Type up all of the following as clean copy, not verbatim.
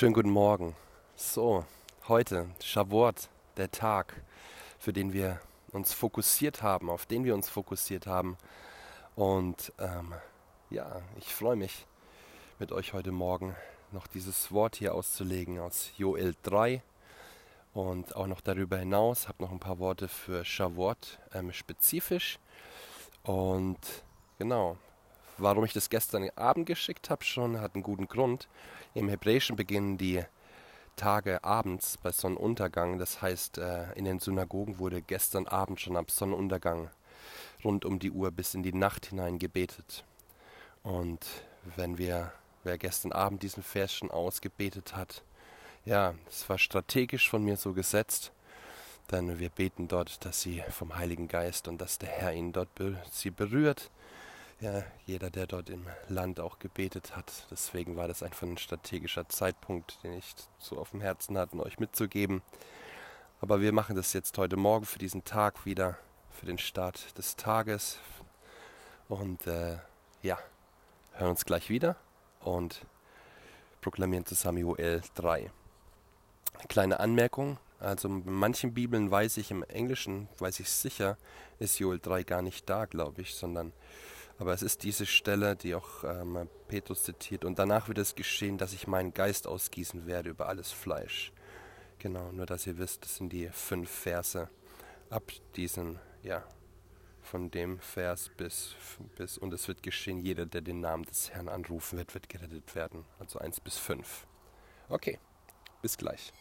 Schönen guten Morgen. So, heute Shavuot, der Tag, für den wir uns fokussiert haben, auf den wir uns fokussiert haben. Und ja, ich freue mich, mit euch heute Morgen noch dieses Wort hier auszulegen aus Joel 3 und auch noch darüber hinaus. Habe noch ein paar Worte für Shavuot spezifisch. Und genau, warum ich das gestern Abend geschickt habe schon, hat einen guten Grund. Im Hebräischen beginnen die Tage abends bei Sonnenuntergang. Das heißt, in den Synagogen wurde gestern Abend schon ab Sonnenuntergang rund um die Uhr bis in die Nacht hinein gebetet. Und wer gestern Abend diesen Vers schon ausgebetet hat, ja, es war strategisch von mir so gesetzt, denn wir beten dort, dass sie vom Heiligen Geist und dass der Herr ihn dort sie berührt. Ja, jeder, der dort im Land auch gebetet hat. Deswegen war das einfach ein strategischer Zeitpunkt, den ich so auf dem Herzen hatte, euch mitzugeben. Aber wir machen das jetzt heute Morgen für diesen Tag wieder, für den Start des Tages. Und ja, hören uns gleich wieder und proklamieren zusammen Joel 3. Eine kleine Anmerkung. Also in manchen Bibeln weiß ich, im Englischen weiß ich sicher, ist Joel 3 gar nicht da, glaube ich, aber es ist diese Stelle, die auch Petrus zitiert. Und danach wird es geschehen, dass ich meinen Geist ausgießen werde über alles Fleisch. Genau, nur dass ihr wisst, das sind die 5 Verse ab diesen, ja, von dem Vers bis und es wird geschehen, jeder, der den Namen des Herrn anrufen wird, wird gerettet werden. Also 1 bis 5. Okay, bis gleich.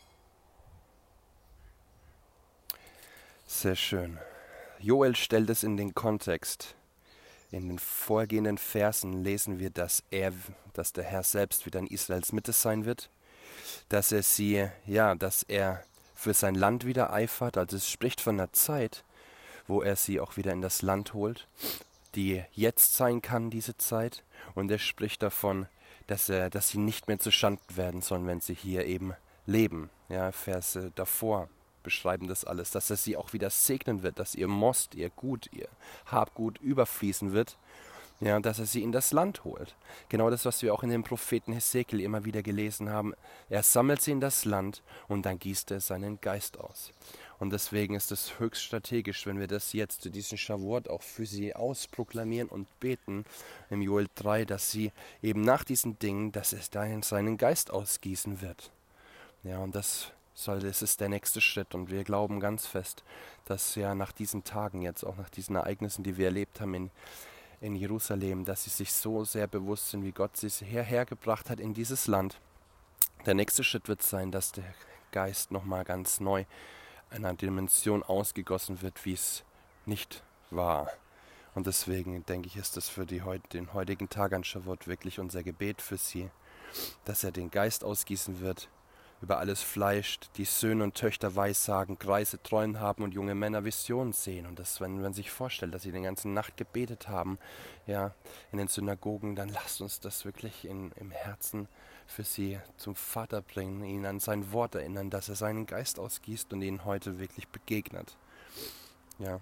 Sehr schön. Joel stellt es in den Kontext. In den vorgehenden Versen lesen wir, dass der Herr selbst wieder in Israels Mitte sein wird, dass er für sein Land wieder eifert. Also es spricht von einer Zeit, wo er sie auch wieder in das Land holt, die jetzt sein kann, diese Zeit. Und er spricht davon, dass sie nicht mehr zu Schanden werden sollen, wenn sie hier eben leben. Ja, Verse davor beschreiben das alles, dass er sie auch wieder segnen wird, dass ihr Most, ihr Gut, ihr Habgut überfließen wird, ja, und dass er sie in das Land holt. Genau das, was wir auch in dem Propheten Hesekiel immer wieder gelesen haben. Er sammelt sie in das Land und dann gießt er seinen Geist aus. Und deswegen ist es höchst strategisch, wenn wir das jetzt zu diesem Shavuot auch für sie ausproklamieren und beten im Joel 3, dass sie eben nach diesen Dingen, dass es dahin seinen Geist ausgießen wird. Ja, und das ist der nächste Schritt. Und wir glauben ganz fest, dass ja nach diesen Tagen jetzt, auch nach diesen Ereignissen, die wir erlebt haben in Jerusalem, dass sie sich so sehr bewusst sind, wie Gott sie hierher gebracht hat in dieses Land. Der nächste Schritt wird sein, dass der Geist nochmal ganz neu in einer Dimension ausgegossen wird, wie es nicht war. Und deswegen denke ich, ist das für den heutigen Tag an Shavuot wirklich unser Gebet für sie, dass er den Geist ausgießen wird über alles Fleisch, die Söhne und Töchter Weissagen, Greise Träume haben und junge Männer Visionen sehen. Und das, wenn man sich vorstellt, dass sie die ganze Nacht gebetet haben, ja, in den Synagogen, dann lasst uns das wirklich im Herzen für sie zum Vater bringen, ihn an sein Wort erinnern, dass er seinen Geist ausgießt und ihnen heute wirklich begegnet. Ja.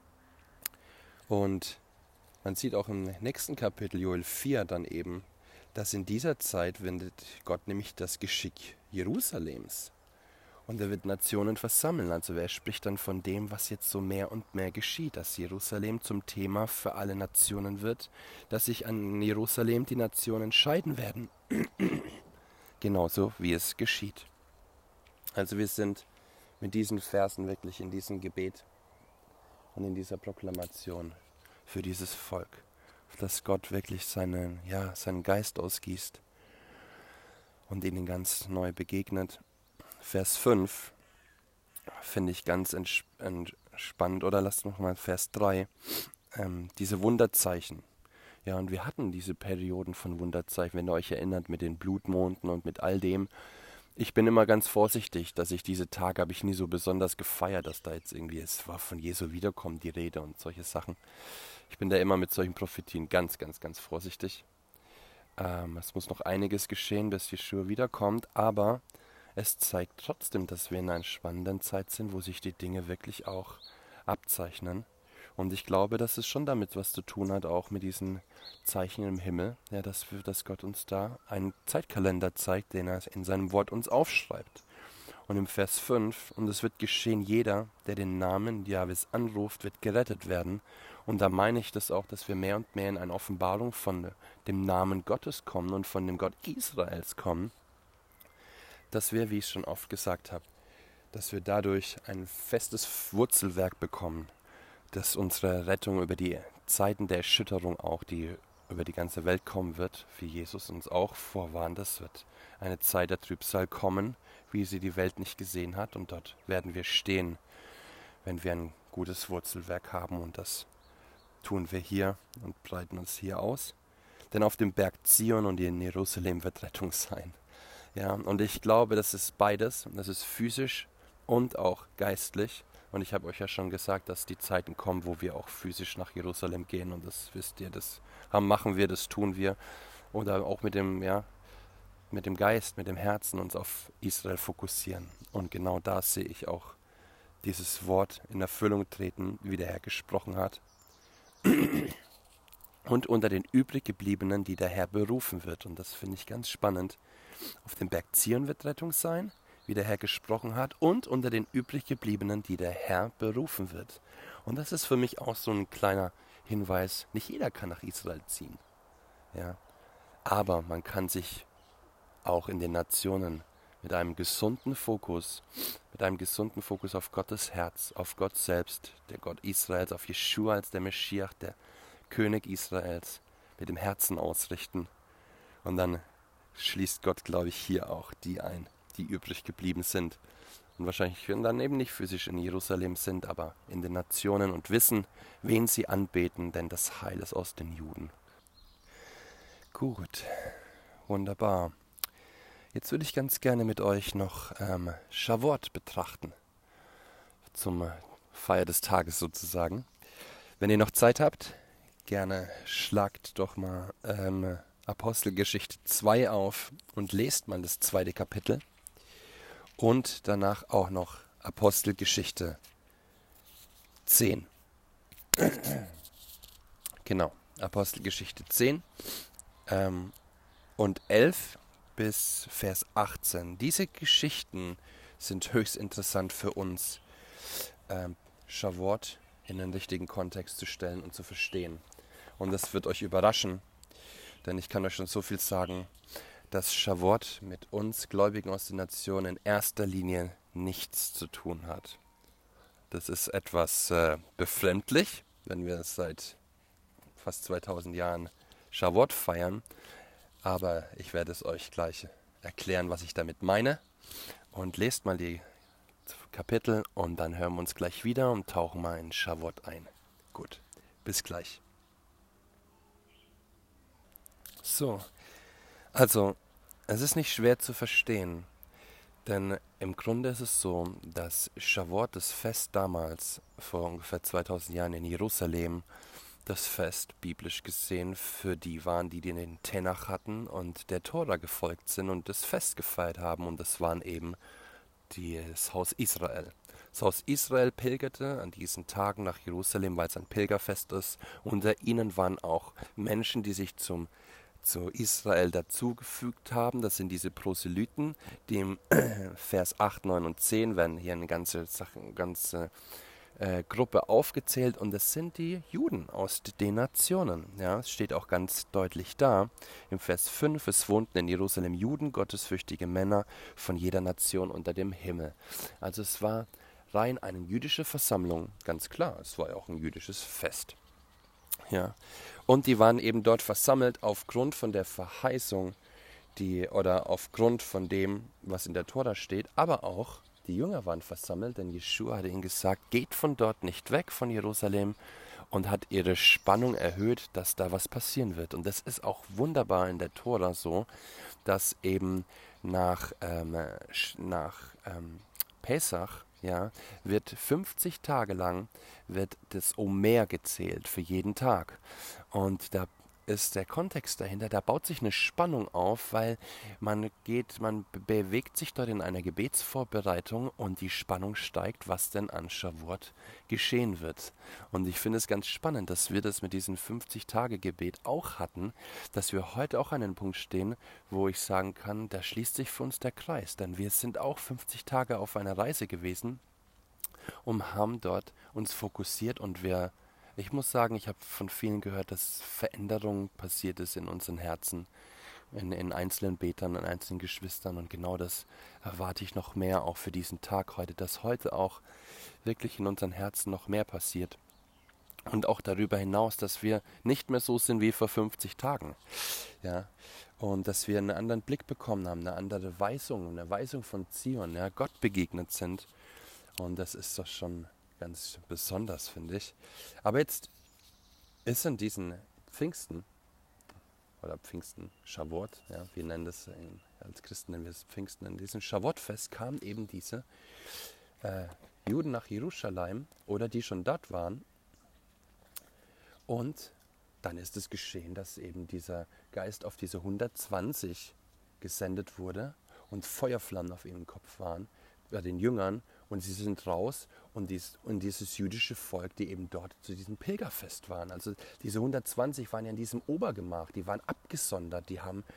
Und man sieht auch im nächsten Kapitel, Joel 4, dann eben, dass in dieser Zeit wendet Gott nämlich das Geschick Jerusalems. Und er wird Nationen versammeln. Also er spricht dann von dem, was jetzt so mehr und mehr geschieht, dass Jerusalem zum Thema für alle Nationen wird, dass sich an Jerusalem die Nationen scheiden werden. Genauso wie es geschieht. Also wir sind mit diesen Versen wirklich in diesem Gebet und in dieser Proklamation für dieses Volk, dass Gott wirklich seinen Geist ausgießt und ihnen ganz neu begegnet. Vers 5 finde ich ganz entspannt. Oder lasst noch mal Vers 3. Diese Wunderzeichen. Ja, und wir hatten diese Perioden von Wunderzeichen, wenn ihr euch erinnert, mit den Blutmonden und mit all dem. Ich bin immer ganz vorsichtig, dass ich diese Tage habe ich nie so besonders gefeiert, dass da jetzt irgendwie, es war von Jesu Wiederkommen die Rede und solche Sachen. Ich bin da immer mit solchen Prophetien ganz, ganz, ganz vorsichtig. Es muss noch einiges geschehen, bis Jeschua wiederkommt, aber es zeigt trotzdem, dass wir in einer spannenden Zeit sind, wo sich die Dinge wirklich auch abzeichnen Und ich glaube, dass es schon damit was zu tun hat, auch mit diesen Zeichen im Himmel, ja, dass Gott uns da einen Zeitkalender zeigt, den er in seinem Wort uns aufschreibt. Und im Vers 5, und es wird geschehen, jeder, der den Namen Jahwes anruft, wird gerettet werden. Und da meine ich das auch, dass wir mehr und mehr in eine Offenbarung von dem Namen Gottes kommen und von dem Gott Israels kommen, dass wir, wie ich schon oft gesagt habe, dass wir dadurch ein festes Wurzelwerk bekommen, dass unsere Rettung über die Zeiten der Erschütterung auch, die über die ganze Welt kommen wird, wie Jesus uns auch vorwarnt, es wird eine Zeit der Trübsal kommen, wie sie die Welt nicht gesehen hat, und dort werden wir stehen, wenn wir ein gutes Wurzelwerk haben, und das tun wir hier und breiten uns hier aus. Denn auf dem Berg Zion und in Jerusalem wird Rettung sein. Ja, und ich glaube, das ist beides, das ist physisch und auch geistlich. Und ich habe euch ja schon gesagt, dass die Zeiten kommen, wo wir auch physisch nach Jerusalem gehen. Und das wisst ihr, das machen wir, das tun wir. Oder auch mit dem Geist, mit dem Herzen uns auf Israel fokussieren. Und genau da sehe ich auch dieses Wort in Erfüllung treten, wie der Herr gesprochen hat. Und unter den übrig gebliebenen, die der Herr berufen wird. Und das finde ich ganz spannend. Auf dem Berg Zion wird Rettung sein, wie der Herr gesprochen hat, und unter den übrig gebliebenen, die der Herr berufen wird. Und das ist für mich auch so ein kleiner Hinweis, nicht jeder kann nach Israel ziehen. Ja. Aber man kann sich auch in den Nationen mit einem gesunden Fokus auf Gottes Herz, auf Gott selbst, der Gott Israels, auf Jeschua als der Meschiach, der König Israels, mit dem Herzen ausrichten. Und dann schließt Gott, glaube ich, hier auch die ein, die übrig geblieben sind. Und wahrscheinlich dann eben nicht physisch in Jerusalem sind, aber in den Nationen und wissen, wen sie anbeten, denn das Heil ist aus den Juden. Gut, wunderbar. Jetzt würde ich ganz gerne mit euch noch Shavuot betrachten, zum Feier des Tages sozusagen. Wenn ihr noch Zeit habt, gerne schlagt doch mal Apostelgeschichte 2 auf und lest mal das 2. Kapitel. Und danach auch noch Apostelgeschichte 10. Genau, Apostelgeschichte 10 und 11 bis Vers 18. Diese Geschichten sind höchst interessant für uns, Shavuot in den richtigen Kontext zu stellen und zu verstehen. Und das wird euch überraschen, denn ich kann euch schon so viel sagen, dass Shavuot mit uns Gläubigen aus den Nationen in erster Linie nichts zu tun hat. Das ist etwas befremdlich, wenn wir seit fast 2000 Jahren Shavuot feiern, aber ich werde es euch gleich erklären, was ich damit meine. Und lest mal die Kapitel und dann hören wir uns gleich wieder und tauchen mal in Shavuot ein. Gut, bis gleich. So, also, es ist nicht schwer zu verstehen, denn im Grunde ist es so, dass Shavuot, das Fest damals, vor ungefähr 2000 Jahren in Jerusalem, das Fest, biblisch gesehen, für die waren, die den Tenach hatten und der Tora gefolgt sind und das Fest gefeiert haben. Und das waren eben das Haus Israel. Das Haus Israel pilgerte an diesen Tagen nach Jerusalem, weil es ein Pilgerfest ist. Unter ihnen waren auch Menschen, die sich zu Israel dazugefügt haben. Das sind diese Proselyten, die im Vers 8, 9 und 10 werden hier eine ganze Gruppe aufgezählt, und das sind die Juden aus den Nationen. Ja, es steht auch ganz deutlich da im Vers 5, es wohnten in Jerusalem Juden, gottesfürchtige Männer von jeder Nation unter dem Himmel. Also es war rein eine jüdische Versammlung, ganz klar, es war ja auch ein jüdisches Fest. Ja, und die waren eben dort versammelt aufgrund von der Verheißung, oder aufgrund von dem, was in der Tora steht, aber auch die Jünger waren versammelt, denn Jeschua hatte ihnen gesagt, geht von dort nicht weg, von Jerusalem, und hat ihre Spannung erhöht, dass da was passieren wird. Und das ist auch wunderbar in der Tora so, dass eben nach Pesach, ja, wird 50 Tage lang wird das Omer gezählt für jeden Tag. Und da ist der Kontext dahinter, da baut sich eine Spannung auf, weil man bewegt sich dort in einer Gebetsvorbereitung und die Spannung steigt, was denn an Shavuot geschehen wird. Und ich finde es ganz spannend, dass wir das mit diesem 50-Tage-Gebet auch hatten, dass wir heute auch an einem Punkt stehen, wo ich sagen kann, da schließt sich für uns der Kreis, denn wir sind auch 50 Tage auf einer Reise gewesen und haben dort uns fokussiert und ich muss sagen, ich habe von vielen gehört, dass Veränderung passiert ist in unseren Herzen, in einzelnen Betern, in einzelnen Geschwistern und genau das erwarte ich noch mehr auch für diesen Tag heute, dass heute auch wirklich in unseren Herzen noch mehr passiert. Und auch darüber hinaus, dass wir nicht mehr so sind wie vor 50 Tagen. Ja, und dass wir einen anderen Blick bekommen haben, eine Weisung von Zion, ja, Gott begegnet sind. Und das ist doch schon ganz besonders, finde ich. Aber jetzt ist in diesen Pfingsten, oder Pfingsten, Shavuot, ja, wir nennen das, als Christen nennen wir es Pfingsten, in diesem Shavuot-Fest kamen eben diese Juden nach Jerusalem oder die schon dort waren. Und dann ist es geschehen, dass eben dieser Geist auf diese 120 gesendet wurde und Feuerflammen auf ihrem Kopf waren, bei den Jüngern, und sie sind raus und dieses jüdische Volk, die eben dort zu diesem Pilgerfest waren. Also diese 120 waren ja in diesem Obergemach, die waren abgesondert,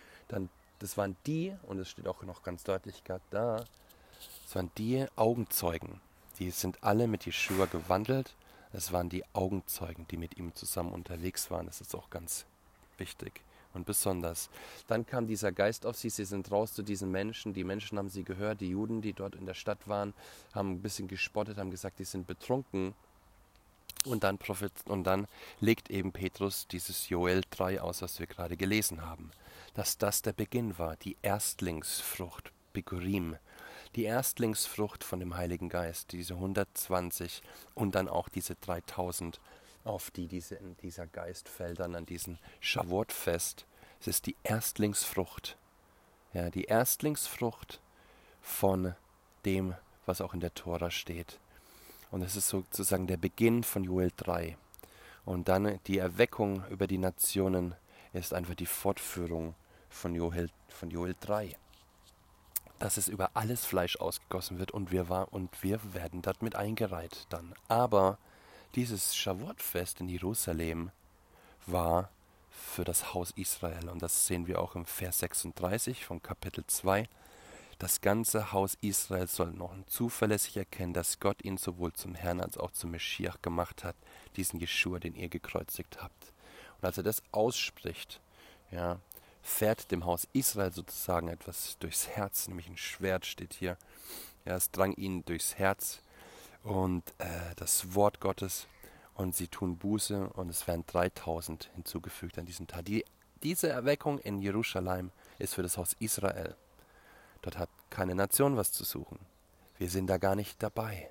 das waren die, und es steht auch noch ganz deutlich gerade da, das waren die Augenzeugen, die sind alle mit Jeschua gewandelt. Es waren die Augenzeugen, die mit ihm zusammen unterwegs waren. Das ist auch ganz wichtig und besonders. Dann kam dieser Geist auf sie sind raus zu diesen Menschen. Die Menschen haben sie gehört, die Juden, die dort in der Stadt waren, haben ein bisschen gespottet, haben gesagt, die sind betrunken. Und dann legt eben Petrus dieses Joel 3 aus, was wir gerade gelesen haben. Dass das der Beginn war, die Erstlingsfrucht, Bikurim. Die Erstlingsfrucht von dem Heiligen Geist, diese 120 und dann auch diese 3000, auf die dieser Geist fällt dann an diesem Shavuot-Fest. Es ist die Erstlingsfrucht. Ja, die Erstlingsfrucht von dem, was auch in der Tora steht. Und es ist sozusagen der Beginn von Joel 3. Und dann die Erweckung über die Nationen ist einfach die Fortführung von Joel 3. Dass es über alles Fleisch ausgegossen wird und wir werden dort mit eingereiht dann. Aber dieses Shavuot-Fest in Jerusalem war für das Haus Israel und das sehen wir auch im Vers 36 vom Kapitel 2. Das ganze Haus Israel soll noch zuverlässig erkennen, dass Gott ihn sowohl zum Herrn als auch zum Meschiach gemacht hat, diesen Jeschua, den ihr gekreuzigt habt. Und als er das ausspricht, ja, fährt dem Haus Israel sozusagen etwas durchs Herz, nämlich ein Schwert steht hier. Ja, es drang ihnen durchs Herz und das Wort Gottes und sie tun Buße und es werden 3000 hinzugefügt an diesem Tag. Diese Erweckung in Jerusalem ist für das Haus Israel. Dort hat keine Nation was zu suchen. Wir sind da gar nicht dabei.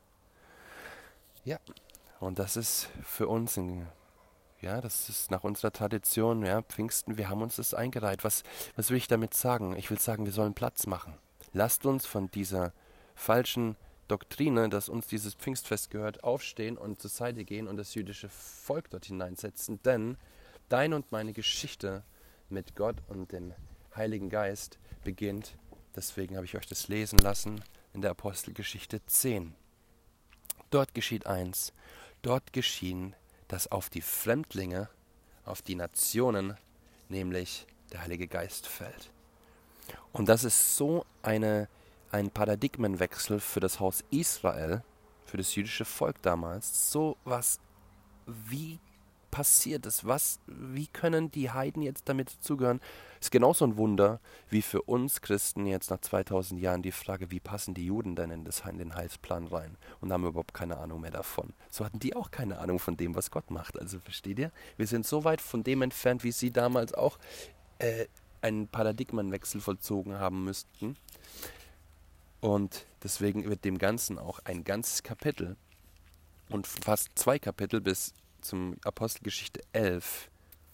Ja, und das ist für uns das ist nach unserer Tradition, ja, Pfingsten, wir haben uns das eingereiht. Was will ich damit sagen? Ich will sagen, wir sollen Platz machen. Lasst uns von dieser falschen Doktrine, dass uns dieses Pfingstfest gehört, aufstehen und zur Seite gehen und das jüdische Volk dort hineinsetzen. Denn deine und meine Geschichte mit Gott und dem Heiligen Geist beginnt, deswegen habe ich euch das lesen lassen, in der Apostelgeschichte 10. Dort geschieht eins, dort geschehen, dass auf die Fremdlinge, auf die Nationen, nämlich der Heilige Geist fällt. Und das ist so ein Paradigmenwechsel für das Haus Israel, für das jüdische Volk damals. So was, wie passiert es? Wie können die Heiden jetzt damit dazugehören? Ist genauso ein Wunder wie für uns Christen jetzt nach 2000 Jahren die Frage, wie passen die Juden denn in den Heilsplan rein? Und haben überhaupt keine Ahnung mehr davon. So hatten die auch keine Ahnung von dem, was Gott macht. Also versteht ihr? Wir sind so weit von dem entfernt, wie sie damals auch einen Paradigmenwechsel vollzogen haben müssten. Und deswegen wird dem Ganzen auch ein ganzes Kapitel und fast 2 Kapitel bis zum Apostelgeschichte 11,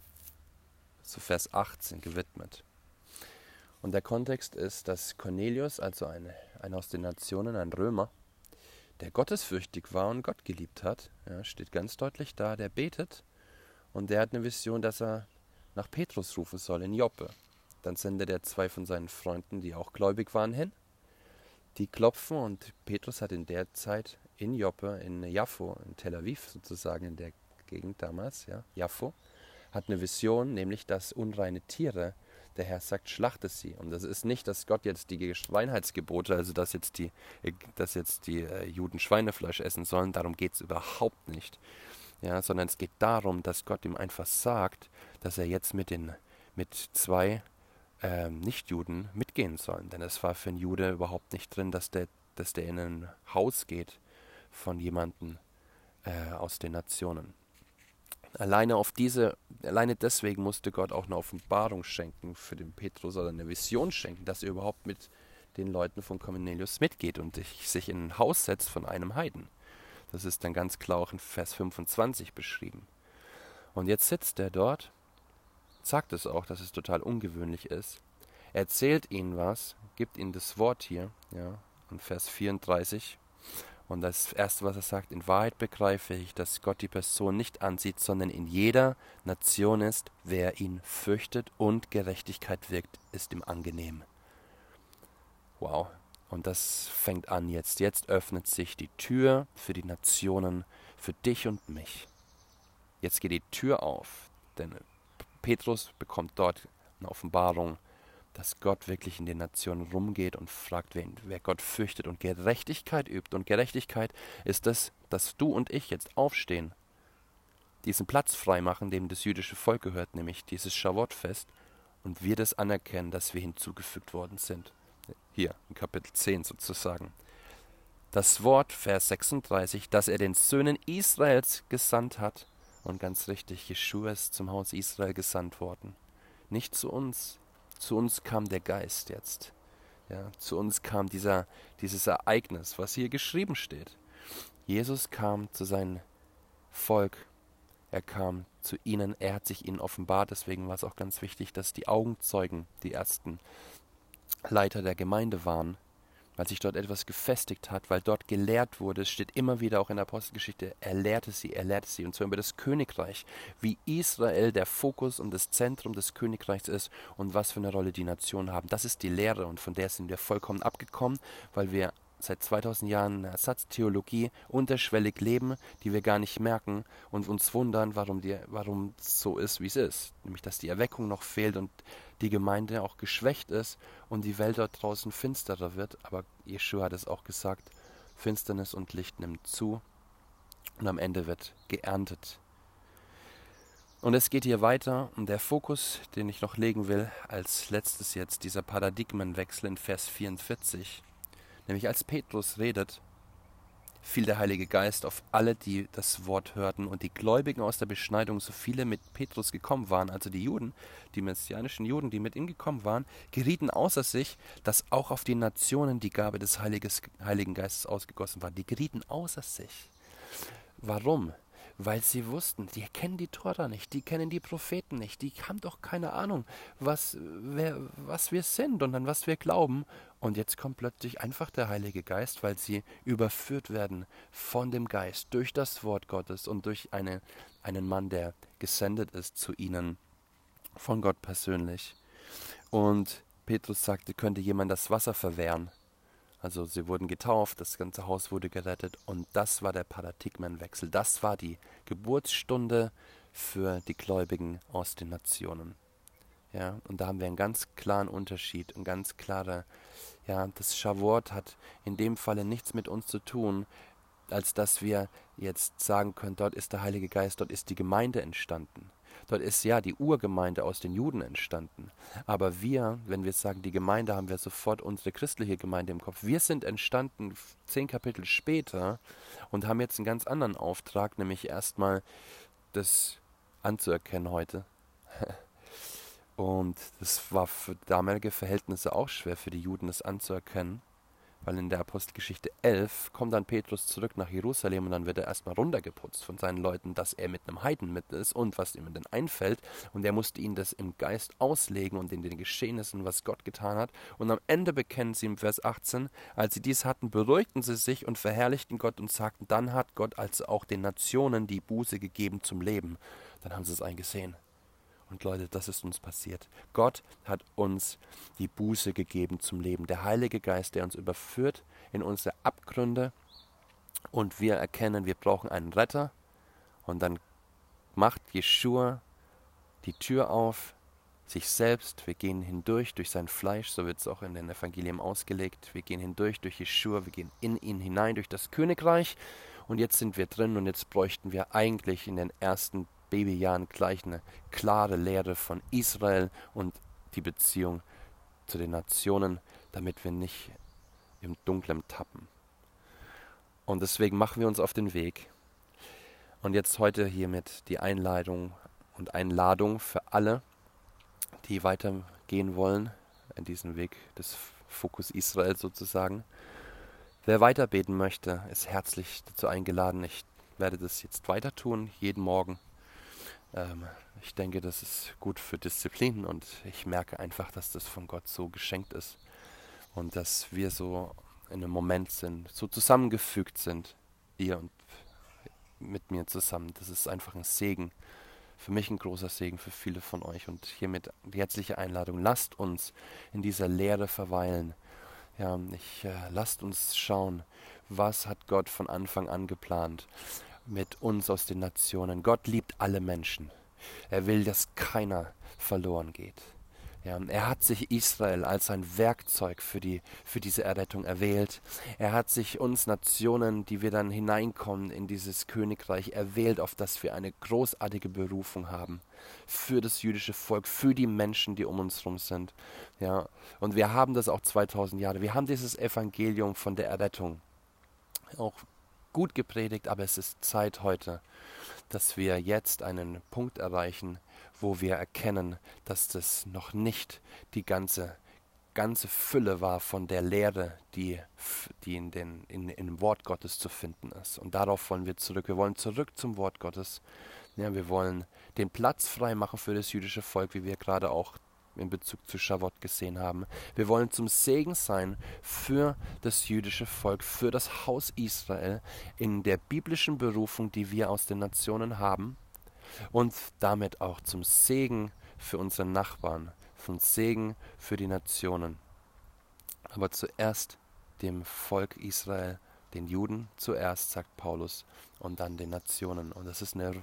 zu Vers 18 gewidmet. Und der Kontext ist, dass Cornelius, also ein aus den Nationen, ein Römer, der gottesfürchtig war und Gott geliebt hat, ja, steht ganz deutlich da, der betet und der hat eine Vision, dass er nach Petrus rufen soll in Joppe. Dann sendet er 2 von seinen Freunden, die auch gläubig waren, hin. Die klopfen und Petrus hat in der Zeit in Joppe, in Jaffo, in Tel Aviv sozusagen, in der Gegend damals, ja, Jaffo, hat eine Vision, nämlich dass unreine Tiere, der Herr sagt, schlachte sie. Und das ist nicht, dass Gott jetzt die Reinheitsgebote, also dass jetzt die Juden Schweinefleisch essen sollen, darum geht es überhaupt nicht. Ja, sondern es geht darum, dass Gott ihm einfach sagt, dass er jetzt mit 2 Nichtjuden mitgehen sollen. Denn es war für einen Jude überhaupt nicht drin, dass der in ein Haus geht von jemandem aus den Nationen. Alleine deswegen musste Gott auch eine Offenbarung schenken für den Petrus oder eine Vision schenken, dass er überhaupt mit den Leuten von Cornelius mitgeht und sich in ein Haus setzt von einem Heiden. Das ist dann ganz klar auch in Vers 25 beschrieben. Und jetzt sitzt er dort, sagt es auch, dass es total ungewöhnlich ist, erzählt ihnen was, gibt ihnen das Wort hier, ja, in Vers 34. Und das Erste, was er sagt, in Wahrheit begreife ich, dass Gott die Person nicht ansieht, sondern in jeder Nation ist, wer ihn fürchtet und Gerechtigkeit wirkt, ist ihm angenehm. Wow. Und das fängt an jetzt. Jetzt öffnet sich die Tür für die Nationen, für dich und mich. Jetzt geht die Tür auf, denn Petrus bekommt dort eine Offenbarung, dass Gott wirklich in den Nationen rumgeht und fragt, wer Gott fürchtet und Gerechtigkeit übt. Und Gerechtigkeit ist das, dass du und ich jetzt aufstehen, diesen Platz freimachen, dem das jüdische Volk gehört, nämlich dieses Schawott-Fest, und wir das anerkennen, dass wir hinzugefügt worden sind. Hier, in Kapitel 10 sozusagen. Das Wort, Vers 36, dass er den Söhnen Israels gesandt hat, und ganz richtig, Jeschua ist zum Haus Israel gesandt worden. Nicht zu uns. Zu uns kam der Geist jetzt. Ja, zu uns kam dieses Ereignis, was hier geschrieben steht. Jesus kam zu seinem Volk. Er kam zu ihnen. Er hat sich ihnen offenbart. Deswegen war es auch ganz wichtig, dass die Augenzeugen die ersten Leiter der Gemeinde waren, weil sich dort etwas gefestigt hat, weil dort gelehrt wurde. Es steht immer wieder auch in der Apostelgeschichte, er lehrte sie, und zwar über das Königreich, wie Israel der Fokus und das Zentrum des Königreichs ist und was für eine Rolle die Nationen haben. Das ist die Lehre und von der sind wir vollkommen abgekommen, weil wir seit 2000 Jahren eine Ersatztheologie unterschwellig leben, die wir gar nicht merken und uns wundern, warum es so ist, wie es ist. Nämlich, dass die Erweckung noch fehlt und die Gemeinde auch geschwächt ist und die Welt dort draußen finsterer wird. Aber Jeschua hat es auch gesagt, Finsternis und Licht nimmt zu und am Ende wird geerntet. Und es geht hier weiter und der Fokus, den ich noch legen will, als letztes jetzt dieser Paradigmenwechsel in Vers 44, nämlich als Petrus redet, fiel der Heilige Geist auf alle, die das Wort hörten, und die Gläubigen aus der Beschneidung, so viele mit Petrus gekommen waren, also die Juden, die messianischen Juden, die mit ihm gekommen waren, gerieten außer sich, dass auch auf die Nationen die Gabe des Heiligen Geistes ausgegossen war. Die gerieten außer sich. Warum? Weil sie wussten, die kennen die Tora nicht, die kennen die Propheten nicht, die haben doch keine Ahnung, was wir sind und an was wir glauben. Und jetzt kommt plötzlich einfach der Heilige Geist, weil sie überführt werden von dem Geist durch das Wort Gottes und durch einen Mann, der gesendet ist zu ihnen, von Gott persönlich. Und Petrus sagte, könnte jemand das Wasser verwehren? Also sie wurden getauft, das ganze Haus wurde gerettet und das war der Paradigmenwechsel. Das war die Geburtsstunde für die Gläubigen aus den Nationen. Ja, und da haben wir einen ganz klaren Unterschied, ein ganz klarer, ja, das Schawort hat in dem Falle nichts mit uns zu tun, als dass wir jetzt sagen können, dort ist der Heilige Geist, dort ist die Gemeinde entstanden. Dort ist ja die Urgemeinde aus den Juden entstanden. Aber wir, wenn wir sagen, die Gemeinde, haben wir sofort unsere christliche Gemeinde im Kopf. Wir sind entstanden 10 Kapitel später und haben jetzt einen ganz anderen Auftrag, nämlich erstmal das anzuerkennen heute. Und das war für damalige Verhältnisse auch schwer für die Juden, das anzuerkennen. Weil in der Apostelgeschichte 11 kommt dann Petrus zurück nach Jerusalem und dann wird er erstmal runtergeputzt von seinen Leuten, dass er mit einem Heiden mit ist und was ihm denn einfällt. Und er musste ihnen das im Geist auslegen und in den Geschehnissen, was Gott getan hat. Und am Ende bekennen sie im Vers 18, als sie dies hatten, beruhigten sie sich und verherrlichten Gott und sagten, dann hat Gott also auch den Nationen die Buße gegeben zum Leben. Dann haben sie es eingesehen. Und Leute, das ist uns passiert. Gott hat uns die Buße gegeben zum Leben. Der Heilige Geist, der uns überführt in unsere Abgründe und wir erkennen, wir brauchen einen Retter. Und dann macht Jeschua die Tür auf, sich selbst. Wir gehen hindurch durch sein Fleisch, so wird es auch in den Evangelien ausgelegt. Wir gehen hindurch durch Jeschua, wir gehen in ihn hinein durch das Königreich. Und jetzt sind wir drin und jetzt bräuchten wir eigentlich in den ersten Babyjahren gleich eine klare Lehre von Israel und die Beziehung zu den Nationen, damit wir nicht im Dunkeln tappen. Und deswegen machen wir uns auf den Weg. Und jetzt heute hiermit die Einladung für alle, die weitergehen wollen, in diesen Weg des Fokus Israel sozusagen. Wer weiter beten möchte, ist herzlich dazu eingeladen. Ich werde das jetzt weiter tun, jeden Morgen. Ich denke, das ist gut für Disziplin und ich merke einfach, dass das von Gott so geschenkt ist und dass wir so in einem Moment sind, so zusammengefügt sind, ihr und mit mir zusammen. Das ist einfach ein Segen. Für mich ein großer Segen, für viele von euch. Und hiermit die herzliche Einladung. Lasst uns in dieser Lehre verweilen. Ja, lasst uns schauen, was hat Gott von Anfang an geplant mit uns aus den Nationen. Gott liebt alle Menschen. Er will, dass keiner verloren geht. Ja, er hat sich Israel als ein Werkzeug für diese Errettung erwählt. Er hat sich uns Nationen, die wir dann hineinkommen in dieses Königreich, erwählt, auf das wir eine großartige Berufung haben. Für das jüdische Volk, für die Menschen, die um uns herum sind. Ja, und wir haben das auch 2000 Jahre. Wir haben dieses Evangelium von der Errettung auch gut gepredigt, aber es ist Zeit heute, dass wir jetzt einen Punkt erreichen, wo wir erkennen, dass das noch nicht die ganze Fülle war von der Lehre, die im Wort Gottes zu finden ist. Und darauf wollen wir zurück. Wir wollen zurück zum Wort Gottes. Ja, wir wollen den Platz frei machen für das jüdische Volk, wie wir gerade auch in Bezug zu Shavuot gesehen haben. Wir wollen zum Segen sein für das jüdische Volk, für das Haus Israel in der biblischen Berufung, die wir aus den Nationen haben. Und damit auch zum Segen für unsere Nachbarn, zum Segen für die Nationen. Aber zuerst dem Volk Israel, den Juden zuerst, sagt Paulus, und dann den Nationen. Und das ist eine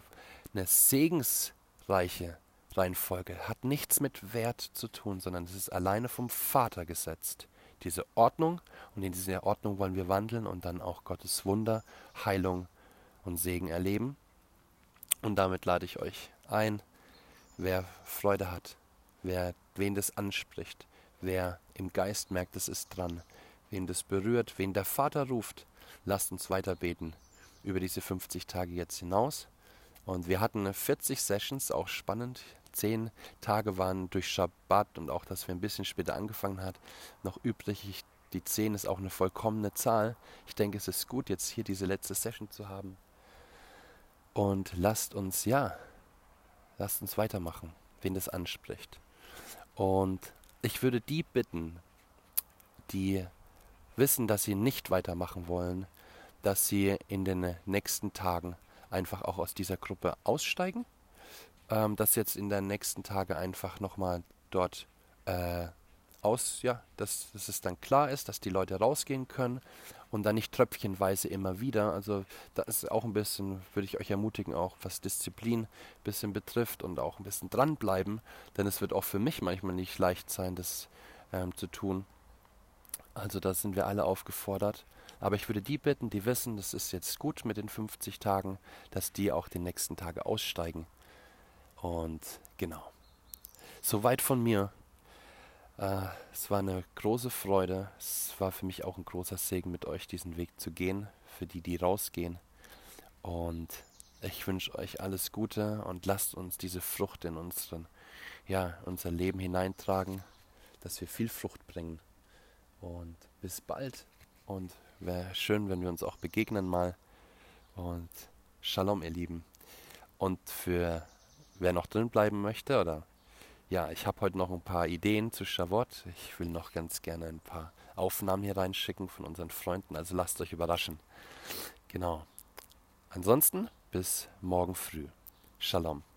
segensreiche Reihenfolge. Hat nichts mit Wert zu tun, sondern es ist alleine vom Vater gesetzt. Diese Ordnung, und in dieser Ordnung wollen wir wandeln und dann auch Gottes Wunder, Heilung und Segen erleben. Und damit lade ich euch ein, wer Freude hat, wen das anspricht, wer im Geist merkt, es ist dran, wen das berührt, wen der Vater ruft, lasst uns weiter beten über diese 50 Tage jetzt hinaus. Und wir hatten 40 Sessions, auch spannend. 10 Tage waren durch Schabbat und auch, dass wir ein bisschen später angefangen hat, noch übrig. Die 10 ist auch eine vollkommene Zahl. Ich denke, es ist gut, jetzt hier diese letzte Session zu haben. Und lasst uns weitermachen, wen das anspricht. Und ich würde die bitten, die wissen, dass sie nicht weitermachen wollen, dass sie in den nächsten Tagen einfach auch aus dieser Gruppe aussteigen, dass jetzt in den nächsten Tagen einfach nochmal dort dass es dann klar ist, dass die Leute rausgehen können und dann nicht tröpfchenweise immer wieder. Also da ist auch ein bisschen, würde ich euch ermutigen, auch was Disziplin ein bisschen betrifft und auch ein bisschen dranbleiben, denn es wird auch für mich manchmal nicht leicht sein, das zu tun. Also da sind wir alle aufgefordert. Aber ich würde die bitten, die wissen, das ist jetzt gut mit den 50 Tagen, dass die auch die nächsten Tage aussteigen. Und genau. Soweit von mir. Es war eine große Freude. Es war für mich auch ein großer Segen, mit euch diesen Weg zu gehen, für die, die rausgehen. Und ich wünsche euch alles Gute und lasst uns diese Frucht in unser Leben hineintragen, dass wir viel Frucht bringen. Und bis bald. Und wäre schön, wenn wir uns auch begegnen mal. Und Shalom, ihr Lieben. Und für wer noch drin bleiben möchte, oder ja, ich habe heute noch ein paar Ideen zu Shavuot. Ich will noch ganz gerne ein paar Aufnahmen hier reinschicken von unseren Freunden. Also lasst euch überraschen. Genau. Ansonsten bis morgen früh. Shalom.